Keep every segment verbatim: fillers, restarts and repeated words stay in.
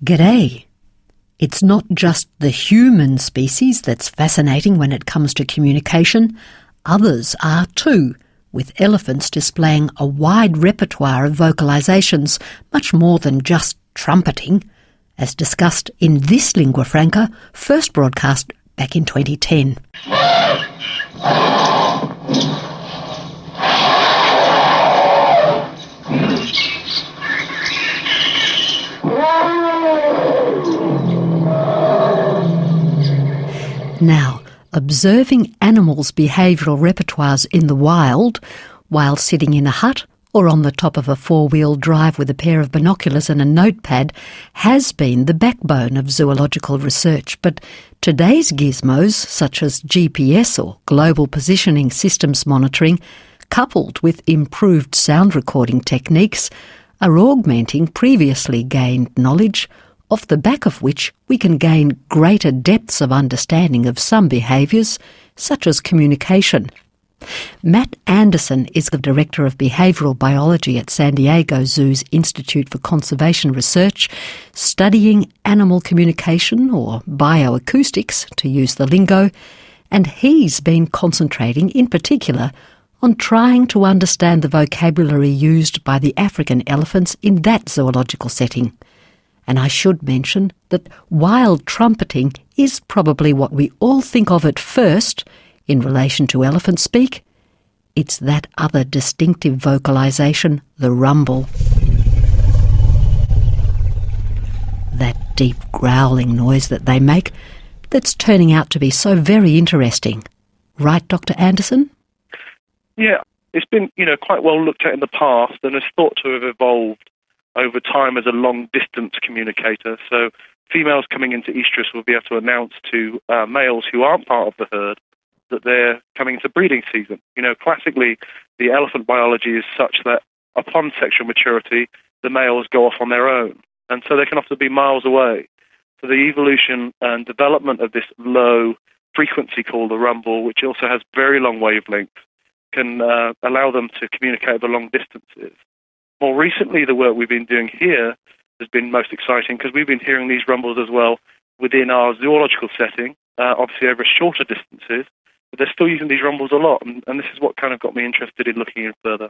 G'day. It's not just the human species that's fascinating when it comes to communication. Others are too, with elephants displaying a wide repertoire of vocalisations, much more than just trumpeting, as discussed in this lingua franca, first broadcast back in twenty ten. Now, observing animals' behavioural repertoires in the wild, while sitting in a hut or on the top of a four-wheel drive with a pair of binoculars and a notepad, has been the backbone of zoological research. But today's gizmos, such as G P S or global positioning systems monitoring, coupled with improved sound recording techniques, are augmenting previously gained knowledge, off the back of which we can gain greater depths of understanding of some behaviours, such as communication. Matt Anderson is the Director of Behavioural Biology at San Diego Zoo's Institute for Conservation Research, studying animal communication, or bioacoustics, to use the lingo, and he's been concentrating in particular on trying to understand the vocabulary used by the African elephants in that zoological setting. And I should mention that wild trumpeting is probably what we all think of at first in relation to elephant speak. It's that other distinctive vocalisation, the rumble. That deep growling noise that they make that's turning out to be so very interesting. Right, Doctor Anderson? Yeah, it's been, you know, quite well looked at in the past and is thought to have evolved over time as a long-distance communicator. So females coming into estrus will be able to announce to uh, males who aren't part of the herd that they're coming into breeding season. You know, classically, the elephant biology is such that upon sexual maturity, the males go off on their own. And so they can often be miles away. So the evolution and development of this low frequency called the rumble, which also has very long wavelengths, can uh, allow them to communicate over long distances. More recently, the work we've been doing here has been most exciting because we've been hearing these rumbles as well within our zoological setting, uh, obviously over shorter distances, but they're still using these rumbles a lot, and, and this is what kind of got me interested in looking in further.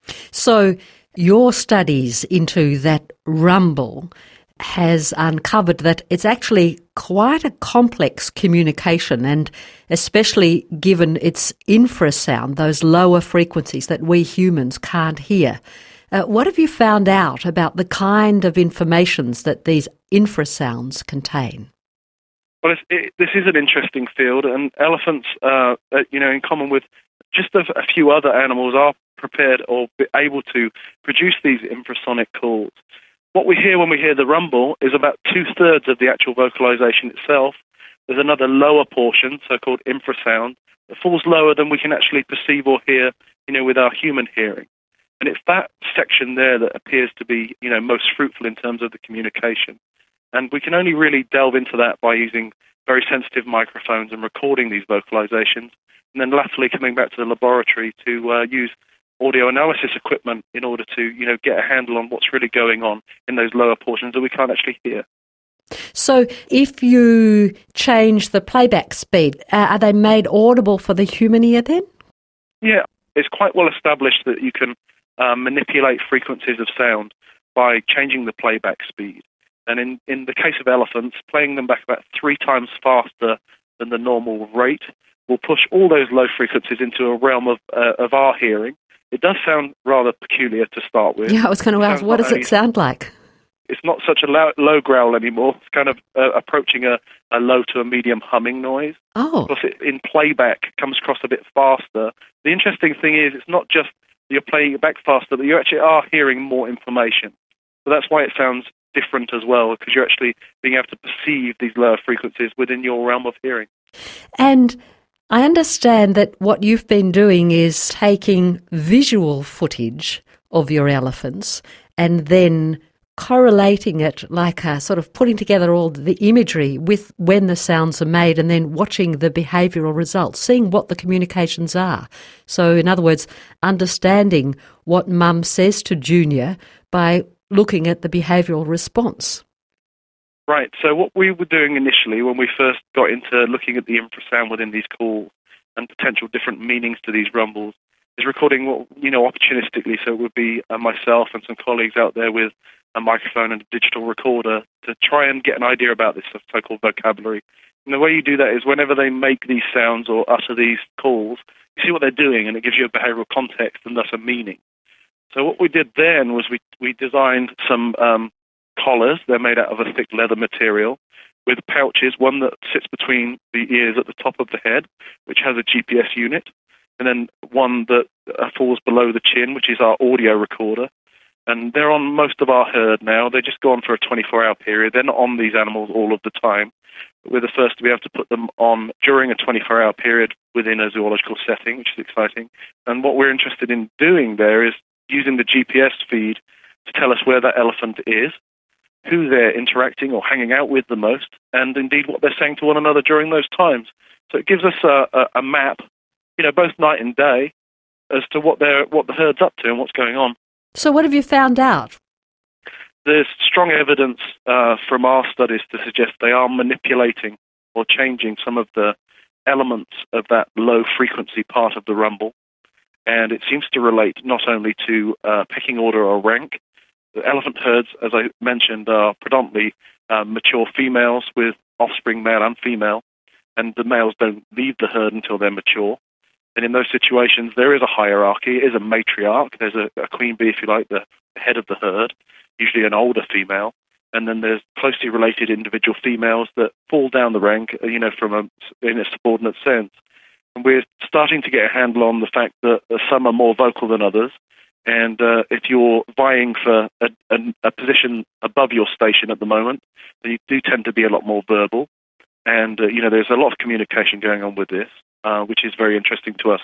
So your studies into that rumble has uncovered that it's actually quite a complex communication, and especially given its infrasound, those lower frequencies that we humans can't hear. Uh, what have you found out about the kind of informations that these infrasounds contain? Well, it's, it, this is an interesting field, and elephants, uh, uh, you know, in common with just a, a few other animals, are prepared or be able to produce these infrasonic calls. What we hear when we hear the rumble is about two-thirds of the actual vocalization itself. There's another lower portion, so-called infrasound, that falls lower than we can actually perceive or hear, you know, with our human hearing. And it's that section there that appears to be, you know, most fruitful in terms of the communication. And we can only really delve into that by using very sensitive microphones and recording these vocalizations, and then latterly coming back to the laboratory to uh, use audio analysis equipment in order to, you know, get a handle on what's really going on in those lower portions that we can't actually hear. So if you change the playback speed, uh, are they made audible for the human ear then? Yeah, it's quite well established that you can uh, manipulate frequencies of sound by changing the playback speed. And in, in the case of elephants, playing them back about three times faster than the normal rate will push all those low frequencies into a realm of uh, of our hearing. It does sound rather peculiar to start with. Yeah, I was going to ask, what does it sound like? It's not such a low, low growl anymore. It's kind of uh, approaching a, a low to a medium humming noise. Oh. Because it, in playback, comes across a bit faster. The interesting thing is it's not just that you're playing it back faster, but you actually are hearing more information. So that's why it sounds different as well, because you're actually being able to perceive these lower frequencies within your realm of hearing. And I understand that what you've been doing is taking visual footage of your elephants and then correlating it, like a sort of putting together all the imagery with when the sounds are made and then watching the behavioural results, seeing what the communications are. So in other words, understanding what mum says to Junior by looking at the behavioural response. Right. So what we were doing initially when we first got into looking at the infrasound within these calls and potential different meanings to these rumbles is recording what, you know, opportunistically. So it would be uh, myself and some colleagues out there with a microphone and a digital recorder to try and get an idea about this so-called vocabulary. And the way you do that is whenever they make these sounds or utter these calls, you see what they're doing and it gives you a behavioral context and thus a meaning. So what we did then was we, we designed some um, collars. They're made out of a thick leather material with pouches, one that sits between the ears at the top of the head, which has a G P S unit, and then one that uh, falls below the chin, which is our audio recorder. And they're on most of our herd now. They just go on for a twenty-four hour period. They're not on these animals all of the time. We're the first to be able to put them on during a twenty-four hour period within a zoological setting, which is exciting. And what we're interested in doing there is using the G P S feed to tell us where that elephant is, who they're interacting or hanging out with the most, and indeed what they're saying to one another during those times. So it gives us a, a, a map, you know, both night and day, as to what they're what the herd's up to and what's going on. So what have you found out? There's strong evidence uh, from our studies to suggest they are manipulating or changing some of the elements of that low-frequency part of the rumble, and it seems to relate not only to uh, pecking order or rank. The elephant herds, as I mentioned, are predominantly uh, mature females with offspring, male and female, and the males don't leave the herd until they're mature. And in those situations, there is a hierarchy. It is a matriarch. There's a, a queen bee, if you like, the head of the herd, usually an older female. And then there's closely related individual females that fall down the rank, you know, from a, in a subordinate sense. And we're starting to get a handle on the fact that some are more vocal than others. And uh, if you're vying for a, a, a position above your station at the moment, then you do tend to be a lot more verbal. And, uh, you know, there's a lot of communication going on with this, uh, which is very interesting to us.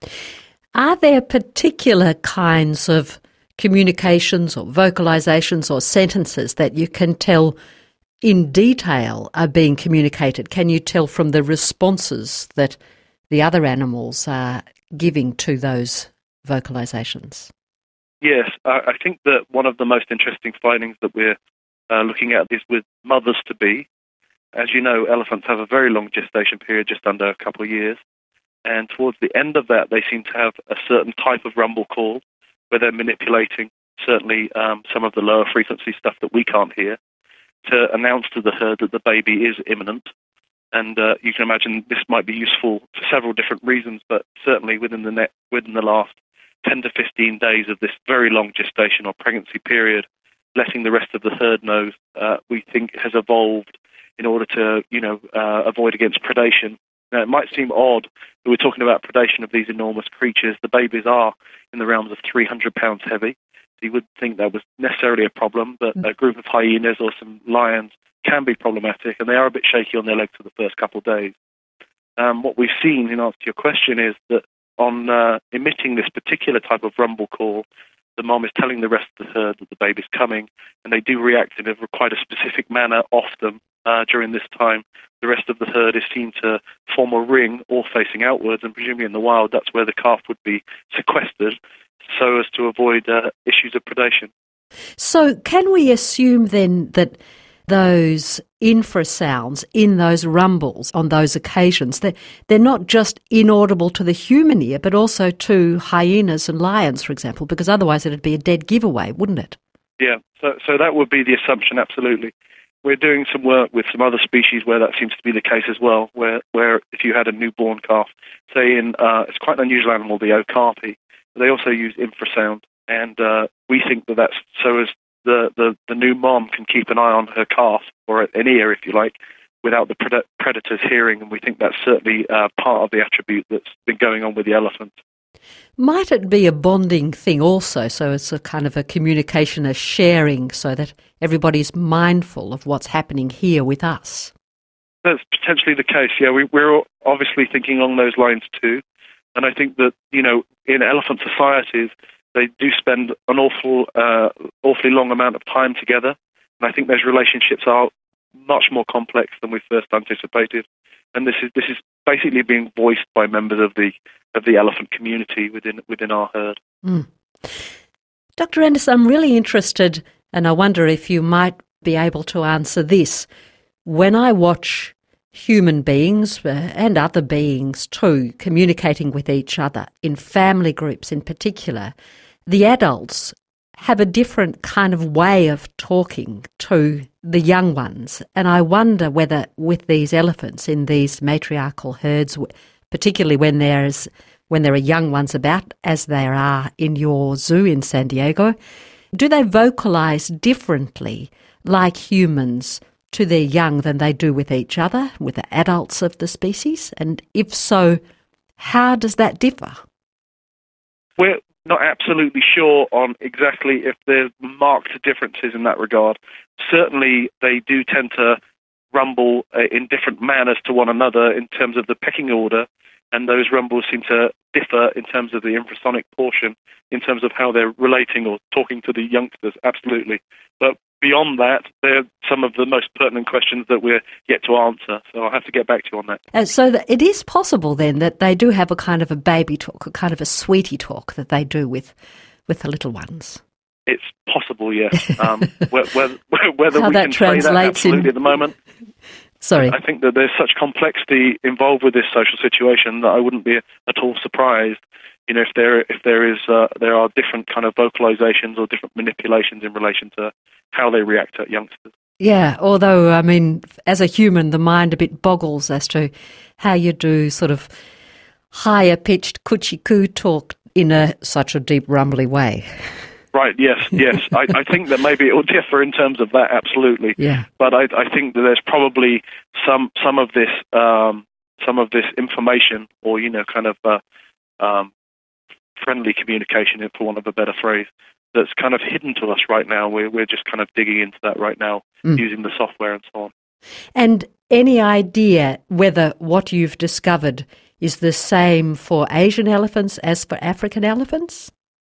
Are there particular kinds of communications or vocalizations or sentences that you can tell in detail are being communicated? Can you tell from the responses that the other animals are giving to those vocalizations? Yes, I think that one of the most interesting findings that we're uh, looking at is with mothers-to-be. As you know, elephants have a very long gestation period, just under a couple of years. And towards the end of that, they seem to have a certain type of rumble call where they're manipulating, certainly um, some of the lower frequency stuff that we can't hear, to announce to the herd that the baby is imminent. And uh, you can imagine this might be useful for several different reasons, but certainly within the net, within the last ten to fifteen days of this very long gestation or pregnancy period, letting the rest of the herd know, uh, we think has evolved in order to, you know, uh, avoid against predation. Now, it might seem odd that we're talking about predation of these enormous creatures. The babies are in the realms of three hundred pounds heavy. So you would think that was necessarily a problem, but a group of hyenas or some lions can be problematic, and they are a bit shaky on their legs for the first couple of days. Um, what we've seen, in answer to your question, is that on uh, emitting this particular type of rumble call, the mom is telling the rest of the herd that the baby's coming, and they do react in a quite a specific manner often uh, during this time. The rest of the herd is seen to form a ring, all facing outwards, and presumably in the wild, that's where the calf would be sequestered so as to avoid uh, issues of predation. So can we assume then that those infrasounds in those rumbles on those occasions, they're, they're not just inaudible to the human ear, but also to hyenas and lions, for example, because otherwise it'd be a dead giveaway, wouldn't it? Yeah, so so that would be the assumption, absolutely. We're doing some work with some other species where that seems to be the case as well, where, where if you had a newborn calf, say in, uh, it's quite an unusual animal, the okapi, they also use infrasound, and uh, we think that that's so as The, the, the new mom can keep an eye on her calf, or an ear, if you like, without the pred- predators hearing, and we think that's certainly uh, part of the attribute that's been going on with the elephant. Might it be a bonding thing also, so it's a kind of a communication, a sharing, so that everybody's mindful of what's happening here with us? That's potentially the case, yeah. We, we're obviously thinking along those lines too, and I think that, you know, in elephant societies, they do spend an awful, uh, awfully long amount of time together, and I think those relationships are much more complex than we first anticipated. And this is this is basically being voiced by members of the of the elephant community within within our herd. Mm. Doctor Anderson, I'm really interested, and I wonder if you might be able to answer this. When I watch human beings uh, and other beings too communicating with each other, in family groups in particular, the adults have a different kind of way of talking to the young ones. And I wonder whether with these elephants in these matriarchal herds, particularly when there's when there are young ones about, as there are in your zoo in San Diego, do they vocalise differently like humans to their young than they do with each other, with the adults of the species? And if so, how does that differ? We're not absolutely sure on exactly if there's marked differences in that regard. Certainly they do tend to rumble uh, in different manners to one another in terms of the pecking order, and those rumbles seem to differ in terms of the infrasonic portion, in terms of how they're relating or talking to the youngsters, absolutely. But beyond that, they're some of the most pertinent questions that we're yet to answer, so I'll have to get back to you on that. Uh, so that it is possible then that they do have a kind of a baby talk, a kind of a sweetie talk that they do with, with the little ones. It's possible, yes. Um, whether whether How we that can say that absolutely in... at the moment. Sorry. I think that there's such complexity involved with this social situation that I wouldn't be at all surprised, you know, if there if there is uh, there are different kind of vocalizations or different manipulations in relation to how they react to youngsters. Yeah, although, I mean, as a human, the mind a bit boggles as to how you do sort of higher-pitched coochie-coo talk in a such a deep, rumbly way. Right, yes, yes. I, I think that maybe it will differ in terms of that, absolutely. Yeah. But I, I think that there's probably some some of this um, some of this information, or you know, kind of uh, um, friendly communication, for want of a better phrase, that's kind of hidden to us right now. We're we're just kind of digging into that right now, mm. using the software and so on. And any idea whether what you've discovered is the same for Asian elephants as for African elephants?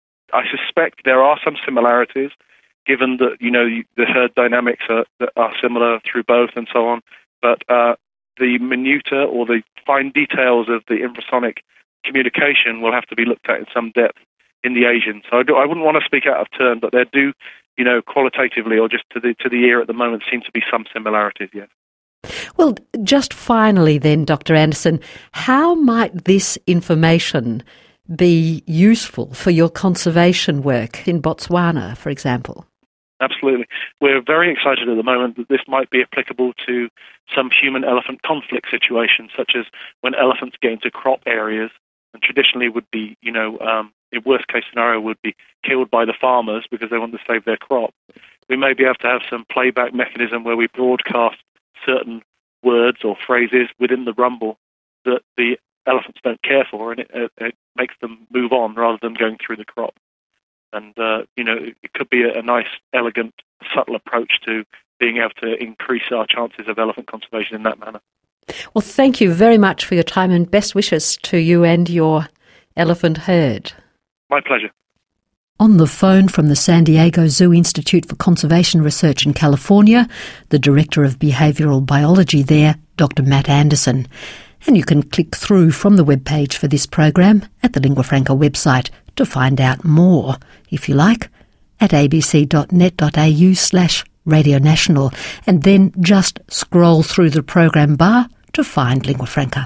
I suspect there are some similarities, given that, you know, the herd dynamics are, are similar through both and so on. But uh, the minutia or the fine details of the infrasonic communication will have to be looked at in some depth in the Asian. So I, do, I wouldn't want to speak out of turn, but there do, you know, qualitatively or just to the to the ear at the moment seem to be some similarities, yes. Well, just finally then, Doctor Anderson, how might this information be useful for your conservation work in Botswana, for example? Absolutely. We're very excited at the moment that this might be applicable to some human-elephant conflict situations, such as when elephants get into crop areas and traditionally would be, you know, um, in worst-case scenario, would be killed by the farmers because they want to save their crop. We may be able to have some playback mechanism where we broadcast certain words or phrases within the rumble that the elephants don't care for, and it, it, it makes them move on rather than going through the crop. And, uh, you know, it could be a, a nice, elegant, subtle approach to being able to increase our chances of elephant conservation in that manner. Well, thank you very much for your time and best wishes to you and your elephant herd. My pleasure. On the phone from the San Diego Zoo Institute for Conservation Research in California, the Director of Behavioural Biology there, Doctor Matt Anderson. And you can click through from the webpage for this program at the Lingua Franca website to find out more, if you like, at abc.net.au slash Radio National, and then just scroll through the program bar to find Lingua Franca.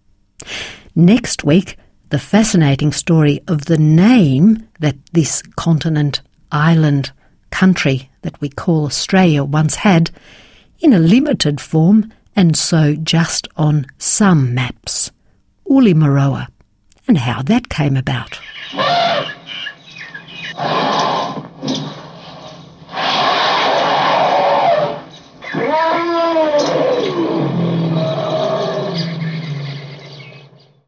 Next week, the fascinating story of the name that this continent, island, country that we call Australia once had, in a limited form and so just on some maps, Ulimaroa, and how that came about.